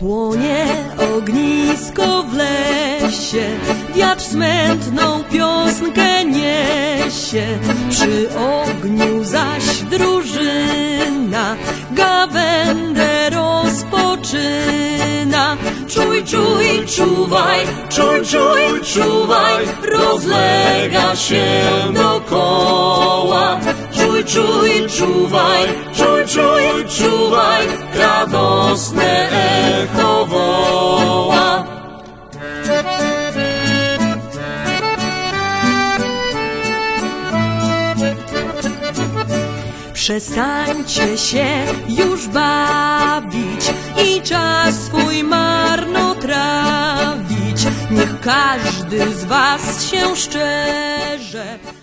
Płonie ognisko w lesie, wiatr smętną piosnkę niesie. Przy ogniu zaś drużyna gawędę rozpoczyna. Czuj, czuj, czuwaj, czuj, czuj, czuwaj, rozlega się dokoła. Czuj, czuj, czuwaj, czuj, czuj, czuwaj, radosne echo woła. Przestańcie się już bawić i czas swój marnotrawić. Niech każdy z was się szczerze